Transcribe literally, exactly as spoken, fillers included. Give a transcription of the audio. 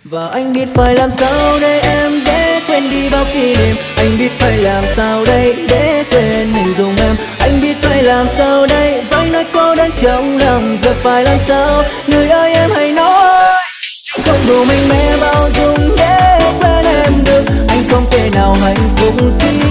Và anh biết phải làm sao đây em để quên đi bao kỷ niệm. Anh biết phải làm sao đây để quên hình dung em. Anh biết phải làm sao đây với nỗi cô đơn trong lòng. Giờ phải làm sao người ơi em hãy nói. Anh không đủ mạnh mẽ bao dung để quên em được. Anh không thể nào hạnh phúc khi